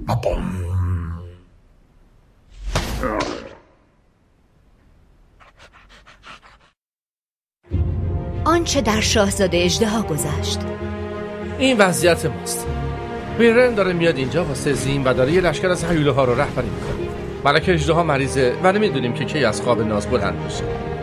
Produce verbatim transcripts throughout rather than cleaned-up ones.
آنچه در شاهزاده اژدها گذشت. این وضعیت ماست. بیرن داره میاد اینجا واسه زین و داره یه لشکر از هیوله ها رو رهبری میکنه. ملکه اژدها مریضه و نمیدونیم که کی از خواب ناز بلند بشه.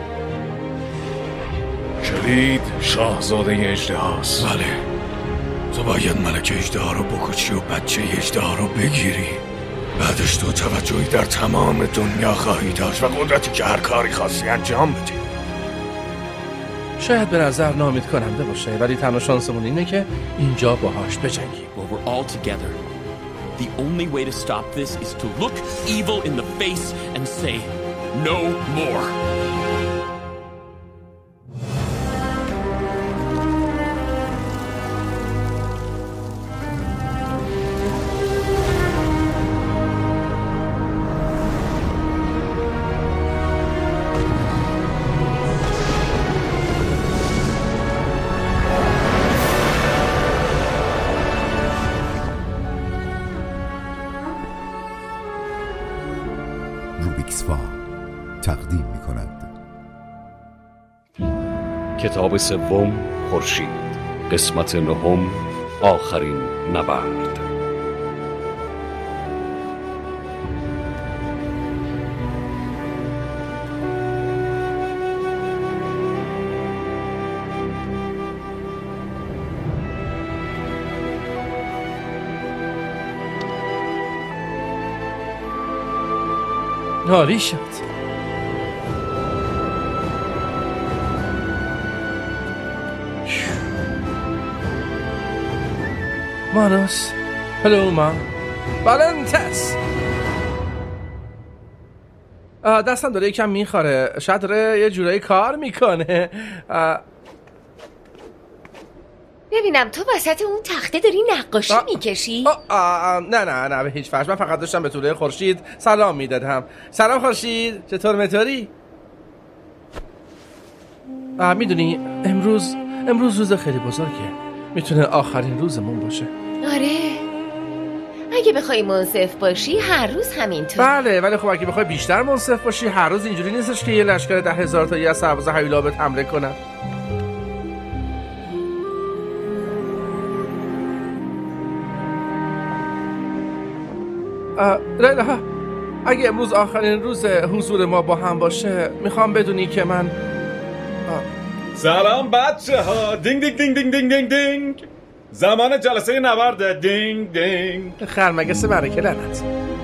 کلید شاهزاده اژدهاست. بله، تو باید ملکه اژدها رو بکشی و بچه اژدها رو بگیری. بعدش تو توجهی در تمام دنیا خواهی داشت و قدرتی که هر کاری خاصی انجام بدی. شاید به نظر ناامید کننده باشه، ولی تنها شانسمون اینه که اینجا باهاش بجنگیم. Well, we're all together. The only way to stop this is to look evil in the face and say no more. تقدیم می کند. کتاب سوم خورشید، قسمت نهم، آخرین نبرد. عالی شد. مانوس، پلوما، والنتس. دستم داره یکم میخوره، شاید داره یه جورایی کار میکنه. ببینم تو وسط اون تخته داری نقاشی میکشی؟ نه نه نه به هیچ وجه. من فقط داشتم به طلوع خورشید سلام میدادم. سلام خورشید، چطور متوری؟ میدونی امروز امروز روز خیلی بزرگه. میتونه آخرین روزمون باشه. آره، اگه بخوای منصف باشی هر روز همینطور. بله، ولی خب اگه بخوای بیشتر منصف باشی هر روز اینجوری نیستش که یه لشکر ده هزار تایی از سرباز هیولا بهت حمله کنن. لیلا، اگه امروز آخرین روز حضور ما با هم باشه میخوام بدونی که من آه. سلام بچه ها. دینگ دینگ دینگ دینگ دینگ دینگ دینگ. زمان جلسه نبرده. دینگ دینگ. خرمگس برکه لعنت.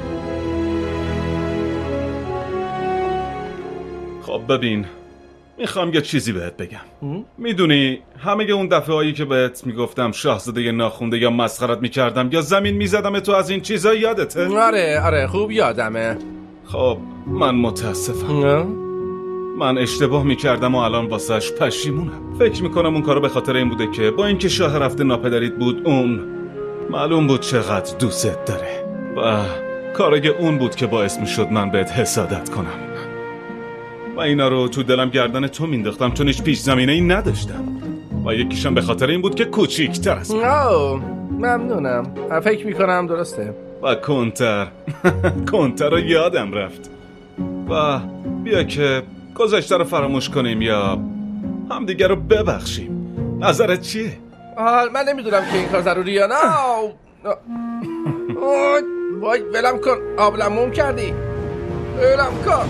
خب ببین، میخوام یه چیزی بهت بگم. میدونی همه اون دفعه هایی که بهت میگفتم شاهزاده ناخونده یا مسخرت میکردم یا زمین میزدم تو از این چیزا یادته؟ آره آره خوب یادمه. خب من متاسفم. من اشتباه میکردم و الان واسش پشیمونم. فکر میکنم اون کارو به خاطر این بوده که با اینکه شاه رفته ناپدریت بود، اون معلوم بود چقدر دوست داره و کارای اون بود که باعث میشد من بهت حسادت کنم و اینا رو تو دلم گردن تو مینداختم چون هیچ پیش زمینه ای نداشتم و یکیشم به خاطر این بود که کوچیک‌تر از من. اوه ممنونم. فکر میکنم درسته. و کنتر کنتر رو یادم رفت. و بیا که گذشته رو فراموش کنیم یا همدیگه رو ببخشیم. نظرت چیه؟ من نمیدونم که این کار ضروری یا نه. وای ولم کن. آبلموم کردی. ولم کن.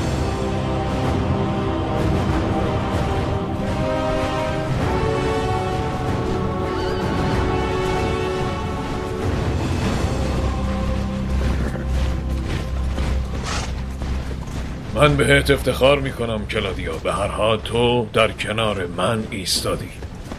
من بهت افتخار میکنم کلادیا. به هر حال تو در کنار من ایستادی.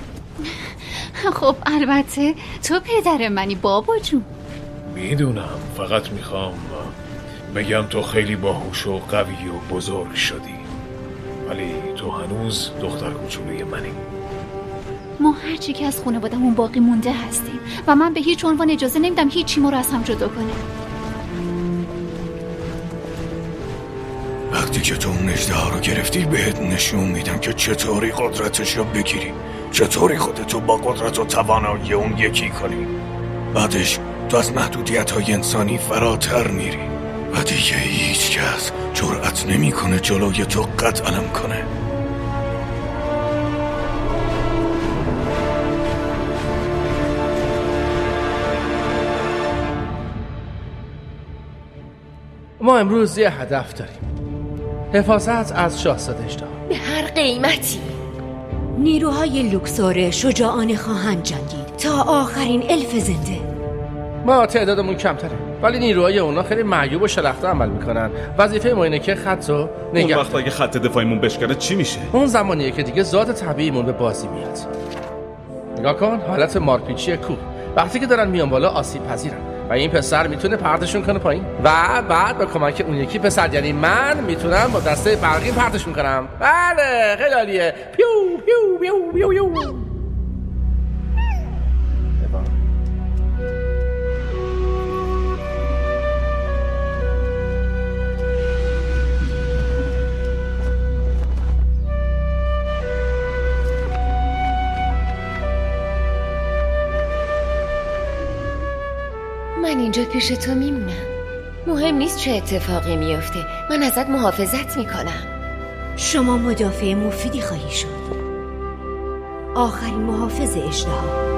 خب البته تو پدر منی بابا جون. میدونم، فقط میخوام بگم تو خیلی باهوش و قوی و بزرگ شدی، ولی تو هنوز دختر کوچولوی منی. ما هرچی که از خانواده‌مون باقی مونده هستیم و من به هیچ عنوان اجازه نمیدم هیچی ما رو از هم جدا کنه. وقتی که تو اون اژدها رو گرفتی بهت نشون میدم که چطوری قدرتش رو بگیری، چطوری خودتو با قدرت و توانایی اون یکی کنی. بعدش تو از محدودیت های انسانی فراتر میری و دیگه هیچ کس جرأت نمیکنه جلوی تو قد علم کنه. ما امروز یه هدف داریم، حفاظت از شاهزاده اژدها به هر قیمتی. نیروهای لوکسور شجاعانه خواهند جنگید تا آخرین الف زنده. ما تعدادمون کمتره ولی نیروهای اونا خیلی معیوب و شلخته عمل میکنن. وظیفه ما اینه که خط رو نگه. اون وقت اگه خط دفاعیمون بشکنه چی میشه؟ اون زمانیه که دیگه ذات طبیعیمون به بازی میاد. نگاه کن، حالت مارپیچی کوه. وقتی که دارن میان بالا آسیب پذیرن و این پسر میتونه پرتشون کنه پایین و بعد با کمک اون یکی پسر یعنی من میتونم با دسته برقی پرتشون کنم. بله خیلی عالیه. پیو پیو پیو پیو پیو. من اینجا پیش تو میمونم. مهم نیست چه اتفاقی میفته، من ازت محافظت میکنم. شما مدافع مفیدی خواهی شد. آخرین محافظ اژدها.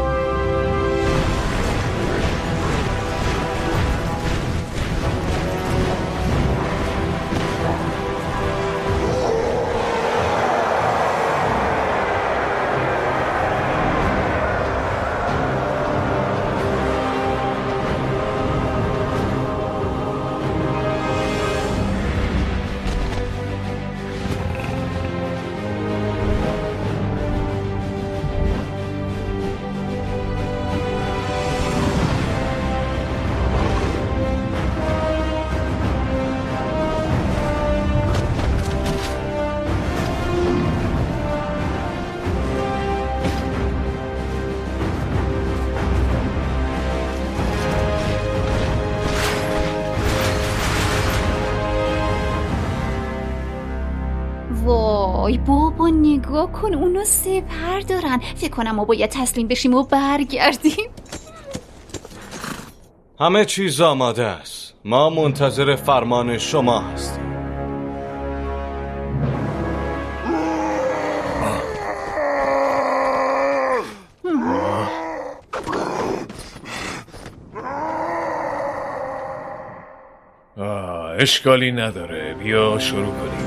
وای بابا نگاه کن، اونو سپر دارن. فکر کنم ما باید تسلیم بشیم و برگردیم. همه چیز آماده است. ما منتظر فرمان شما هستیم. آه، اشکالی نداره، بیا شروع کنیم.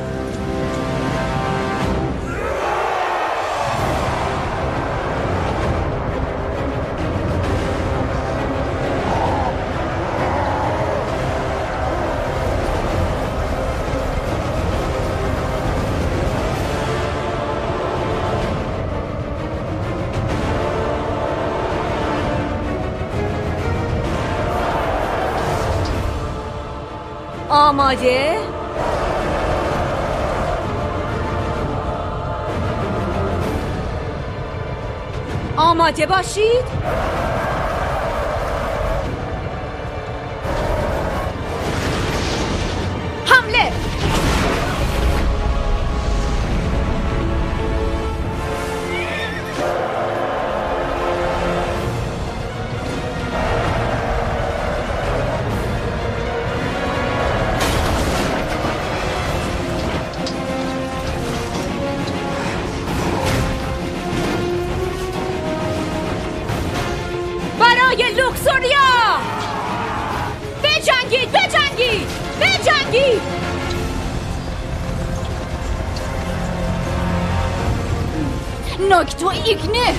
آماده؟ آماده باشید؟ حمله! لوکسوریا! بجنگید! بجنگید! بجنگید! ناکتو ایگنه!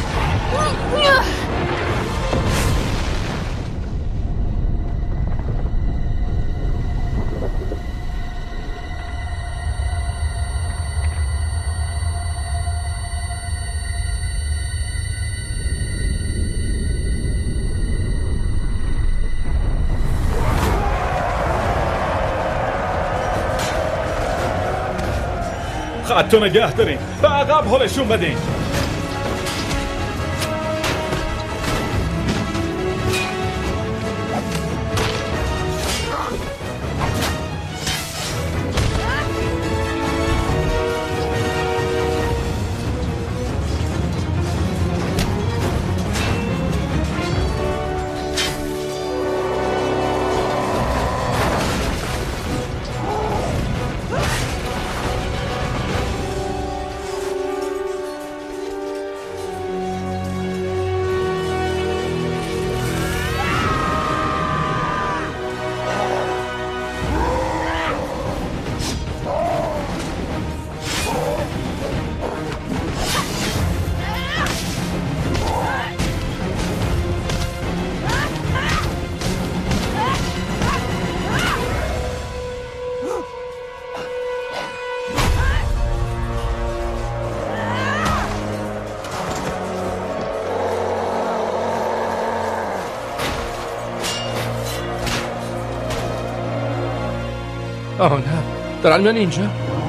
خطو نگه داریم، به عقب حالشون بدین. آه نه دارن میان اینجا.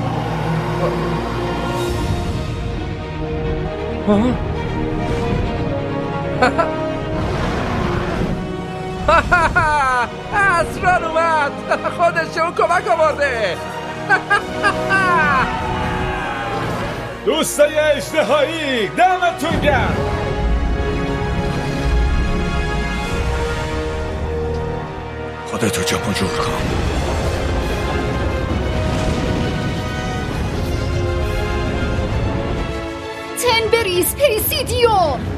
آه اسرار اومد. خودش اون کمک آورده. دوستای اژدهایی دمتون گرم. خودتو جمع جور کن. تنبریز پریسیدیو.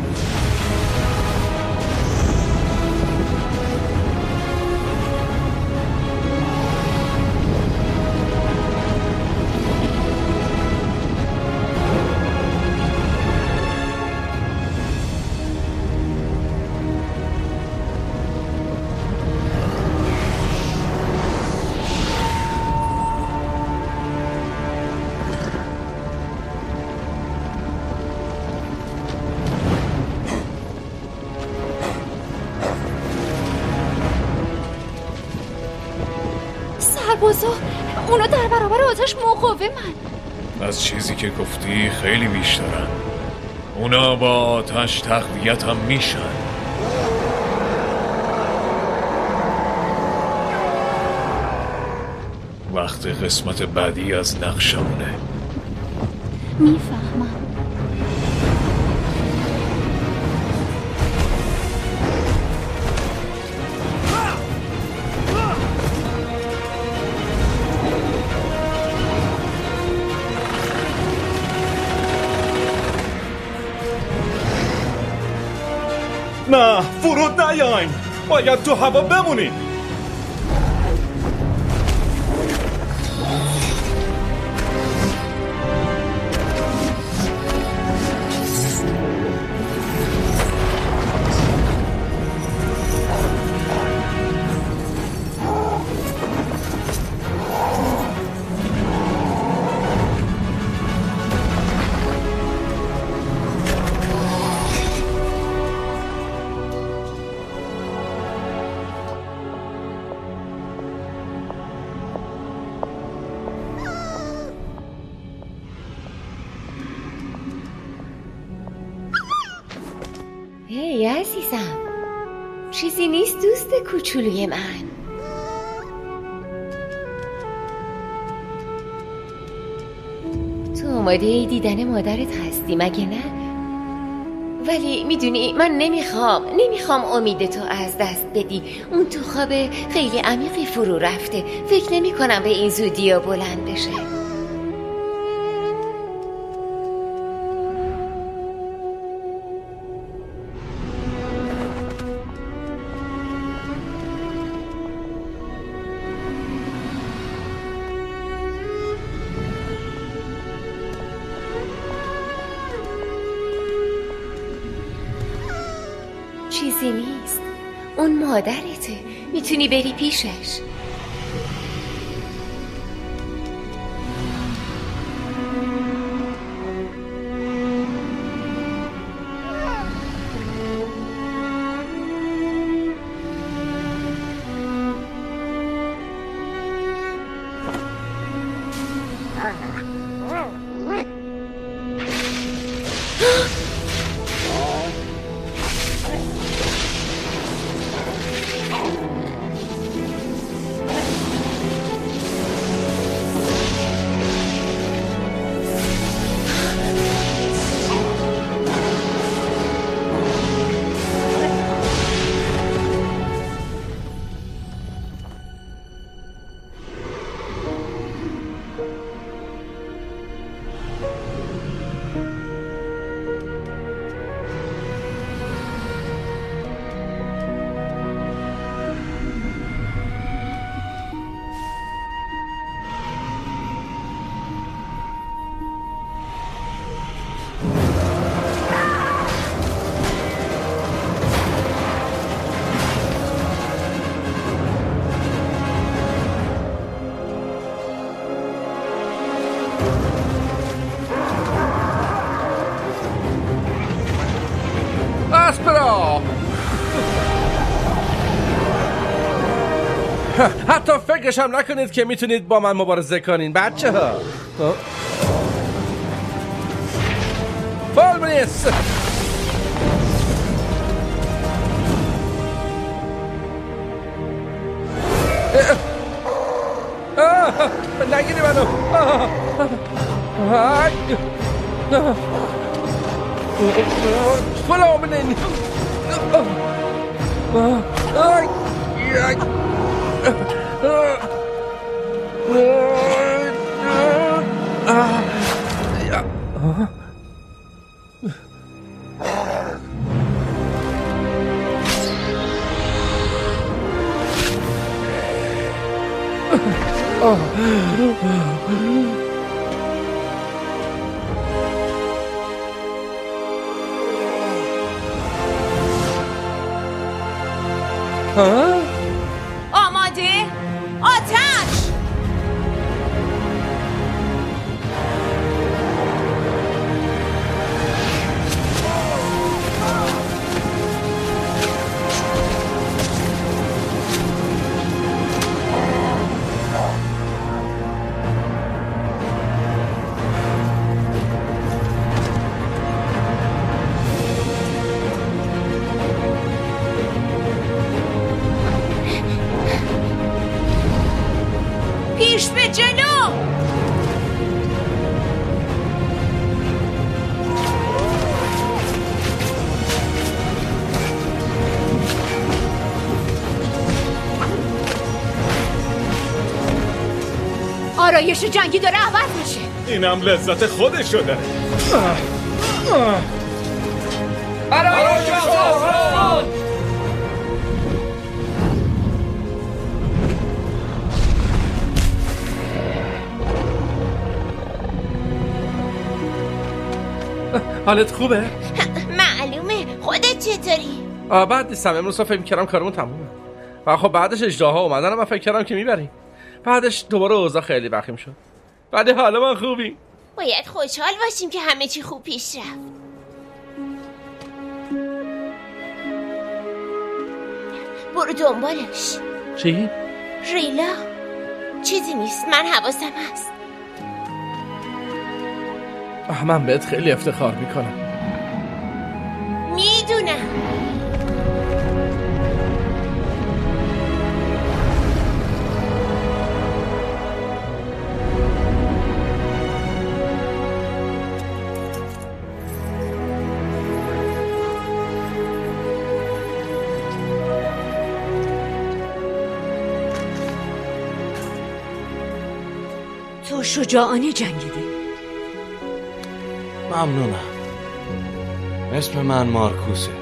سربازا اونا در برابر آتش مقاومن. از چیزی که گفتی خیلی بیشترن. اونا با آتش تقویت هم میشن. وقت قسمت بعدی از نقشمونه. میفهمم. نه فرود نیاین. باید تو هوا بمونیم. هی عزیزم، چیزی نیست دوست کوچولوی من. تو آماده ای دیدن مادرت هستی مگه نه؟ ولی میدونی من نمیخوام نمیخوام امیدتو از دست بدی. اون تو خواب خیلی عمیقی فرو رفته. فکر نمی کنم به این زودی ها بلند بشه. چیزی نیست. اون مادرته. میتونی بری پیشش. حتی فکرش هم نکنید که میتونید با من مبارزه کنین بچه ها. فالبریس نگیری منو. فالبریس آماده؟ آتش! پیش به جلو! آرایش جنگی داره عوض میشه. اینم لذت خودشو داره. آرایش آسمان! حالت خوبه؟ معلومه. خودت چطوری؟ آه بعد نیستم. امروز فکر میکردم کارمون تمومه و خب بعدش اژدها اومدن من فکر کردم که میبریم. بعدش دوباره اوضاع خیلی وخیم شد. بعد حالا من خوبی. باید خوشحال باشیم که همه چی خوب پیش رفت. برو دنبالش. چی؟ ریلا چیزی نیست، من حواسم هست. من بهت خیلی افتخار میکنم. میدونم. تو شجاعانه جنگیدی. ممنونم. اسم من مارکوسه.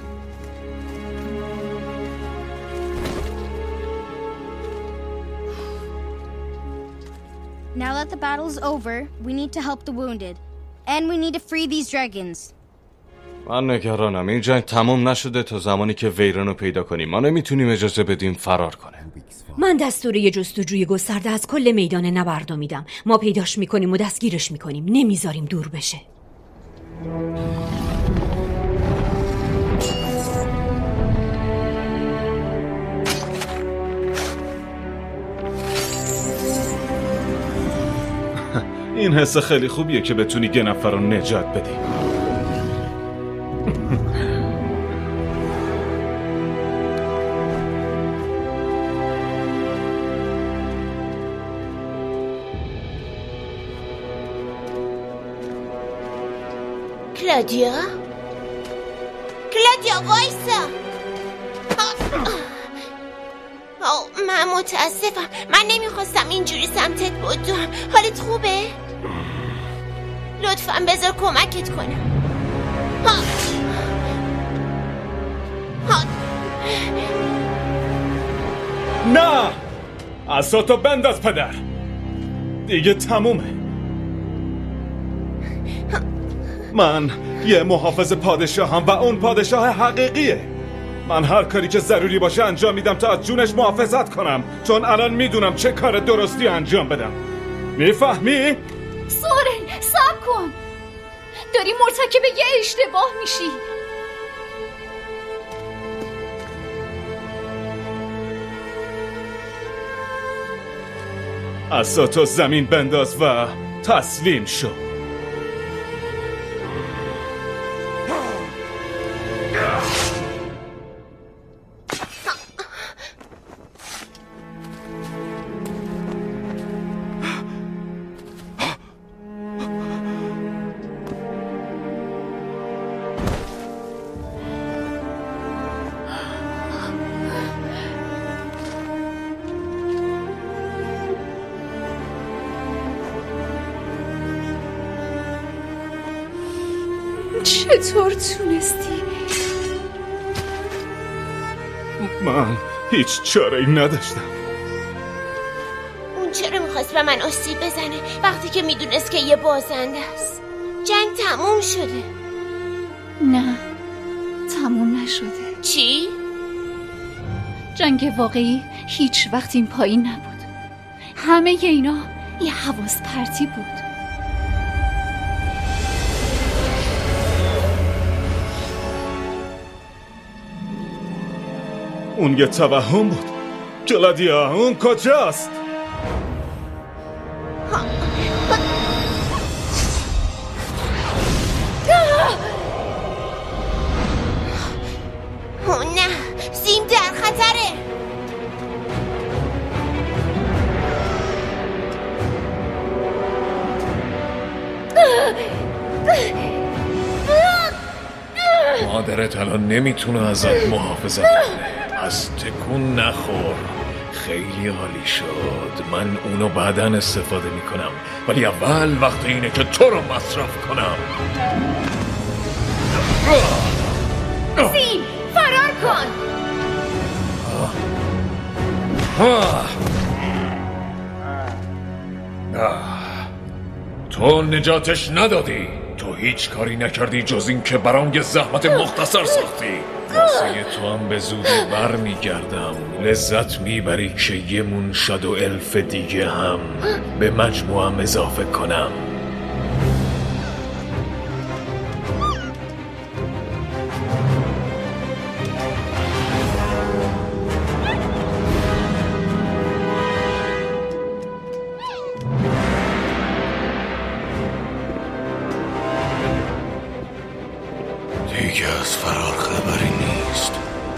Now that the battle's over, we need to help the wounded. And we need to free these dragons. من نگرانم این جنگ تمام نشده تا زمانی که ویرن رو پیدا کنیم. ما نمیتونیم اجازه بدیم فرار کنه. من دستوره جستجوی گسترده از کل میدان نبرد میدم. ما پیداش میکنیم و دستگیرش میکنیم. نمیذاریم دور بشه. این حس خیلی خوبیه که بتونی یه نفر رو نجات بدی. کلادیا؟ کلادیا وایسا. آه من متاسفم. من نمیخواستم اینجوری سمتت بدوم. حالت خوبه؟ لطفاً بذار کمکت کنم. ها. ها. نه! عصاتو بنداز پدر. دیگه تمومه. من یه محافظ پادشاهم و اون پادشاه حقیقیه. من هر کاری که ضروری باشه انجام میدم تا از جونش محافظت کنم، چون الان میدونم چه کار درستی انجام بدم. میفهمی؟ سورن صبر کن، داری مرتکب یه اشتباه میشی. عصاتو زمین بنداز و تسلیم شو. چطور تونستی؟ من هیچ چاره ای نداشتم. اون چرا میخواست به من آسیب بزنه وقتی که میدونست که یه بازنده است؟ جنگ تموم شده. نه، تموم نشده. چی؟ جنگ واقعی هیچ وقت این پایین نبود. همه اینا یه حواس پرتی بود. اون یه توهم بود. کلادیا، اون کجاست؟ او نه، زیم در خطره. مادرت الان نمیتونه ازت محافظت کنه، پس تکون نخور. خیلی عالی شد. من اونو بعداً استفاده میکنم، ولی اول وقت اینه که تو رو مصرف کنم. زیم، فرار کن. تو نجاتش ندادی. تو هیچ کاری نکردی جز این که برام یه زحمت مختصر ساختی. واسه تو هم به زودی بر میگردم. لذت میبری که یه مون شادو الف دیگه هم به مجموعم اضافه کنم. دیگه از فرار خبری نیست.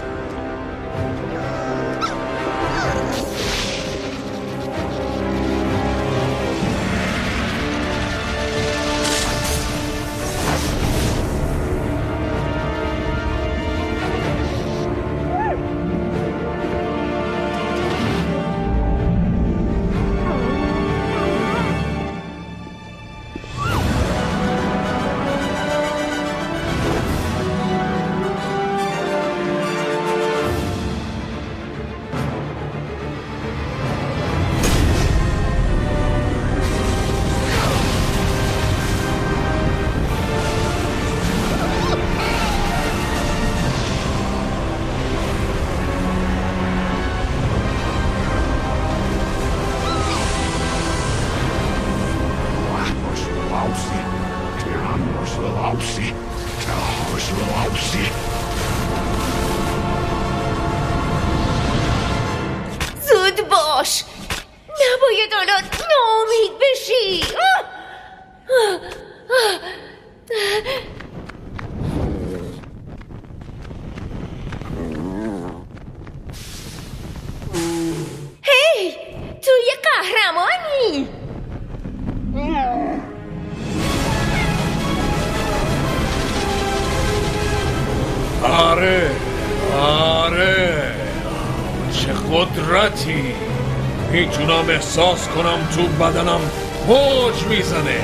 زود باش، نباید الان ناامید بشی. هی، تو یه قهرمانی. آره آره، چه قدرتی. میتونم احساس کنم تو بدنم موج میزنه.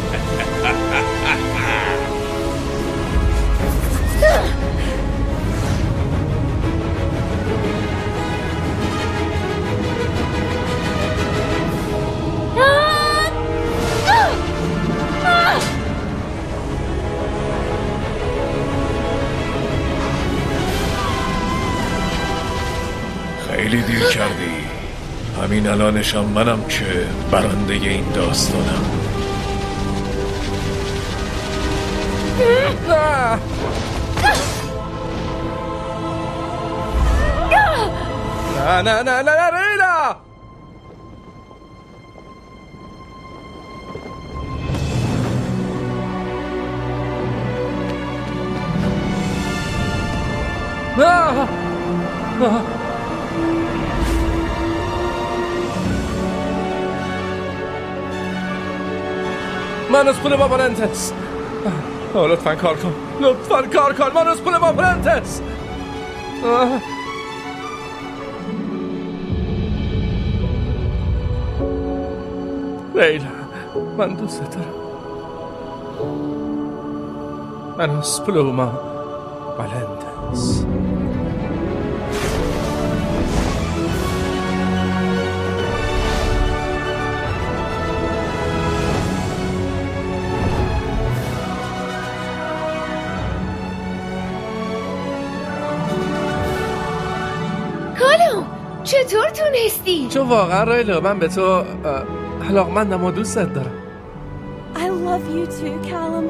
خیلی دیر کردی. همین الانشم منم که برنده این داستانم. نه نه نه نه نه ریلا. مانوس پول واپرنتس. لطفاً کار کن، لطفاً کار کن. مانوس پول واپرنتس. لیلا، من دوست دارم. مانوس پول واپرنتس. چطور تونستی؟ چون واقعا ریلا من به تو علاقمندم و دوستت دارم. I love you too, Callum.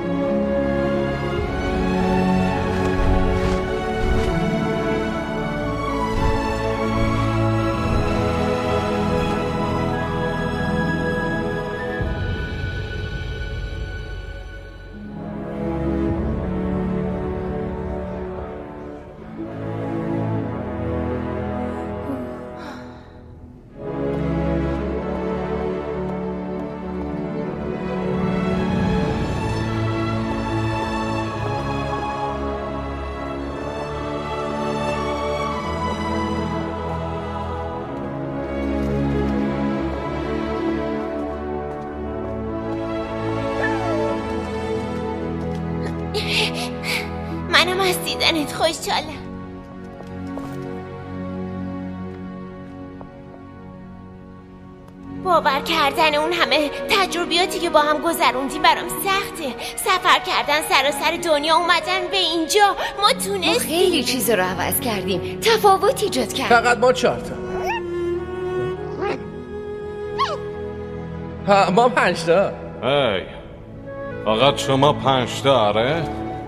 منم از دیدنت خوشحالم. باور کردن اون همه تجربیاتی که با هم گذروندی برام سخته. سفر کردن سراسر دنیا، اومدن به اینجا، ما تونستیم. ما خیلی چیز رو عوض کردیم، تفاوت ایجاد کردیم. فقط ما چهار تا. ها ما پنج تا. هی فقط شما پنج تا؟ آره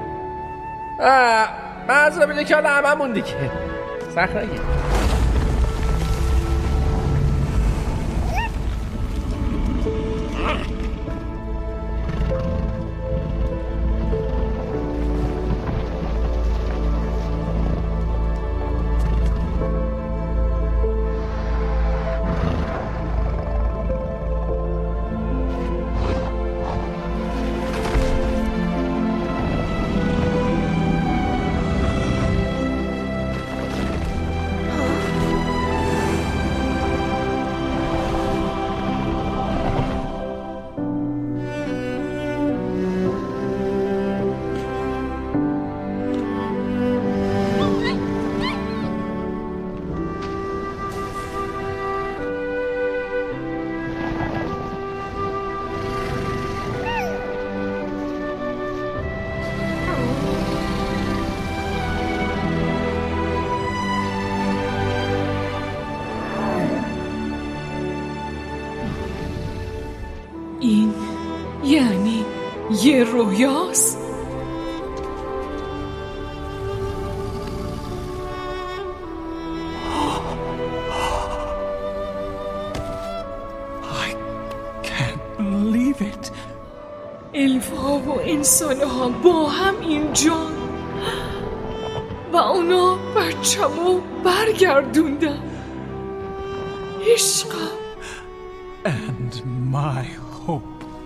منظورم اینه که حالا هممون دیگه سخت نگیر. این یعنی یه رویاست؟ I can't believe it. الفا و انسان‌ها با هم اینجا و اونا بچه‌مو برگردوندن. عشقم And my hope.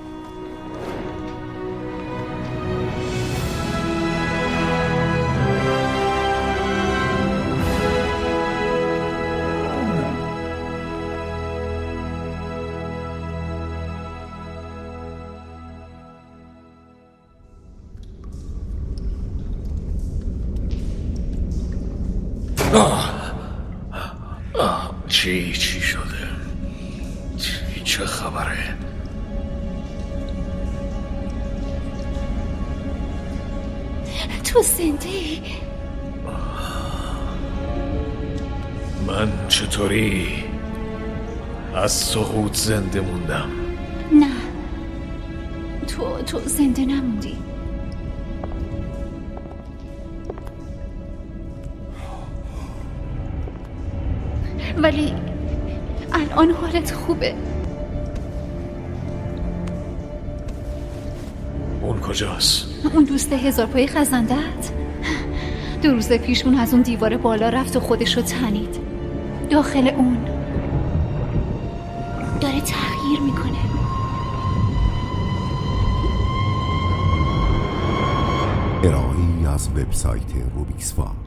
آه. آه. چی چی شده؟ چی چه خبره؟ تو زنده ای؟ من چطوری از سقوط زنده موندم؟ نه تو تو زنده نموندی. ولی الان حالت خوبه. اون کجاست؟ اون دوست هزار پای خزندت دو روز پیش اون از اون دیوار بالا رفت و خودشو تنید. داخل اون داره تغییر میکنه. ارائه‌ای از وبسایت روبیکس فام.